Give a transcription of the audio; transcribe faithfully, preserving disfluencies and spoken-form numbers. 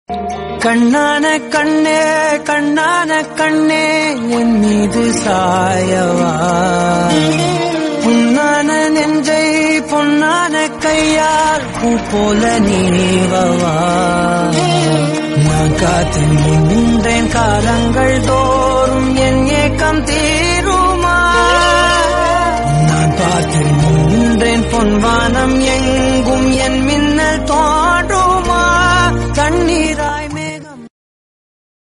கண்ணான கண்ணே கண்ணான கண்ணே என் மீது சாயவா, புண்ணான நெஞ்சை பொன்னான கையால் பூ போல நீவவா. நான் காத்து நின்றேன் காலங்கள் தோறும் என் ஏக்கம் தீரும்